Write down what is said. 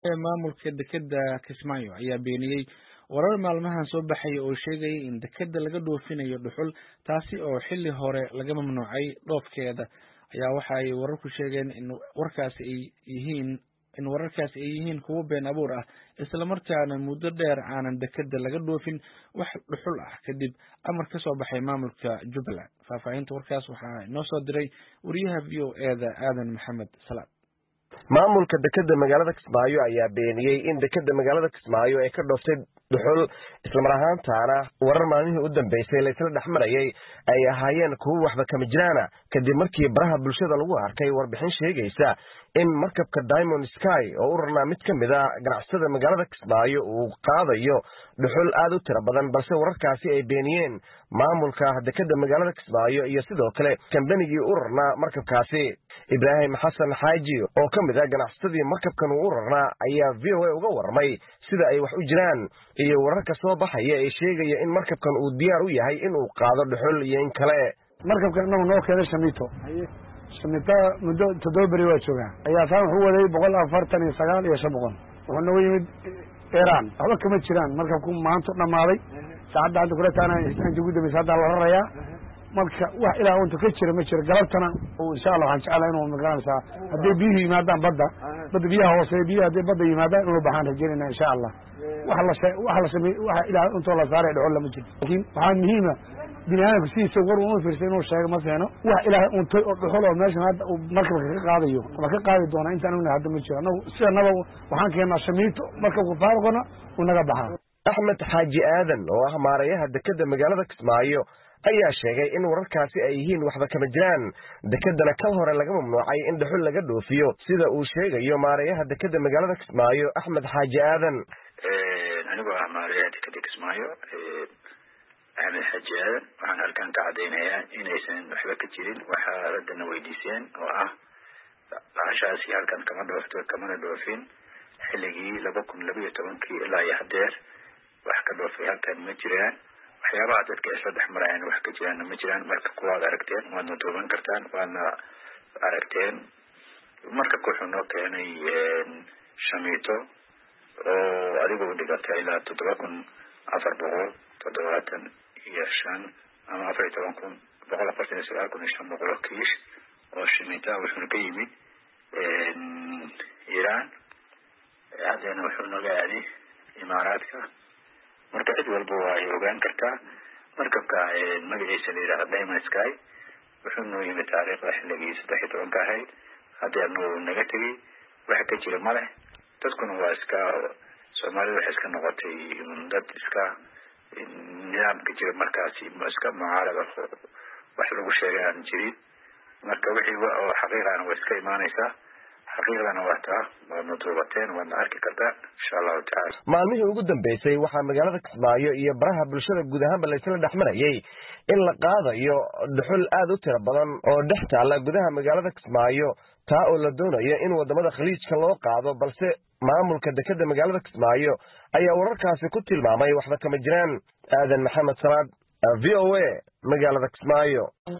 maamulka dekedda Kismaayo ayaa beeniyay warar maalmahan soo baxay oo sheegay in dekedda laga dhoofinayo dhuxul taasi oo xilli hore laga mamnuucay dhoofkeeda ayaa waxa ay wararku sheegeen in wararkaasi ay yihiin kuwo been abuur ah isla markaana muddo dheer aanan dekedda laga dhoofin wax dhuxul ah kadib amar ka soo baxay maamulka Jubbaland. Faahfaahinta warkaas waxaa inoo soo diray wariyaha VOA-da Aadan Maxamed Salaad. maamulka dekedda magaalada Kismaayo ayaa beeniyay in dekedda magaalada Kismaayo ay ka dhooftay dhuxul isla mar ahaantaana warar maalmihii u dambeysay la isla dhaxmarayay ay ahaayeen kuwo waxba kama jiraana kadib markii baraha bulshada lagu arkay warbixin sheegaysa in markabka Diamond Sky oo u rarnaa mid ka mid ah ganacsatada magaalada Kismaayo uu qaadayo dhuxul aad u tiro badan balse wararkaasi ay beeniyeen maamulka dekedda magaalada Kismaayo iyo sidoo kale kambanigii u rarnaa markabkaasi. Ibrahim Xasan Xaaji oo ka mid ah ganacsadii markabkan u rarnaa ayaa VOA uga warmay sida ay wax u jiraan iyo wararka soo baxaya ee sheegaya in markabkan uu diyaar u yahay in uu qaado dhuxul iyo in kale. markabkan inuu noo keenay Shamito muddo 7 bari waa joogaa ayaa taan wuxuu waday 149 iyo 500 wuxuu nagu yimid Iran waxba kama jiraan markabku maanta dhamaaday saacada hadda kula taana inta ugu dambeysay hadda la rarayaa marka wax ilaa inta ka jira ma jira galabtana oo insha Allah waxaan jeclahay inuu magaranaysa hadii biyo yimaadaan badda biyaha hoose biyaha hadii badda yimaadaan inuu baxaan rajeynayna insha Allah wax la sameey wax ilaa inta la saaray dhuxul lama jiro laakiin waxaa muhiim ah binaanku siisa war uu fiirsan inuu sheego ma fiicno wax ilaa inta dhuxul oo meeshan hadda markabka ka qaadayo ama ka qaadi doona inta aanu hadda ma jiro anagu sidanaba waxaan keenaa Shamito markabku faarqona uu naga baxaa. Axmed Xaaji Aadan oo ah maareeyaha dekedda magaalada Kismaayo ayaa sheegay in wararkaasi ay yihiin waxba kama jiraan dekeddana kal hore laga mamnuucay in dhuxul laga dhoofiyo sida uu sheegayo maareeyaha dekedda magaalada Kismaayo Axmed Xaaji Aadan. Anigu ah maareeyaha dekedda Kismaayo Axmed Xaaji Aadan waxaan halkan ka cadeynayaa inaysan waxba ka jirin waxa radana weydiiseen oo ah bahashaasi halkan kama dhoofto kamana dhoofin xilligii 2012 ilaa iyo hadeer wax ka dhoofay halkan ma jiraan waxyaabaha dadka isla dhaxmarayaan wax ka jiraan ma jiraan marka kuwaad aragteen waadna dooban kartaan waadna aragteen marka wuxuu noo keenay Shamito oo adigu dhigata ilaa 7475 ama 14195 kiish oo Shamito wuxuu ka yimid Iran hadana wuxuu naga aaday Imaaraadka marka cid walba way ogaan kartaa markabka magaciisa la yiraahdo Diamond Sky wuxuu noo yimid taariikhda xilligii 13 ahayd hadana naga tagay waxa ka jira male dadkuna waa iska Soomaalidu waxay iska noqotay dad iska nidaamka jira markaasi iska mucaarada wax lagu sheegaan jirin marka wixii oo xaqiiqan waa iska imaanaysa xaqiiqdana waa taa waadna duubateen waadna arki kartaa insha Allah ta'ala. maalmihii ugu dambeysay waxaa magaalada Kismaayo iyo baraha bulshada guud ahaan la isla dhaxmarayay in la qaadayo dhuxul aad u tiro badan oo dhex taala gudaha magaalada Kismaayo taa oo la doonayo in wadamada khaliijka loo qaado balse maamulka dekedda magaalada Kismaayo ayaa wararkaasi ku tilmaamay waxba kama jiraan. Aadan Maxamed Salaad VOA magaalada Kismaayo.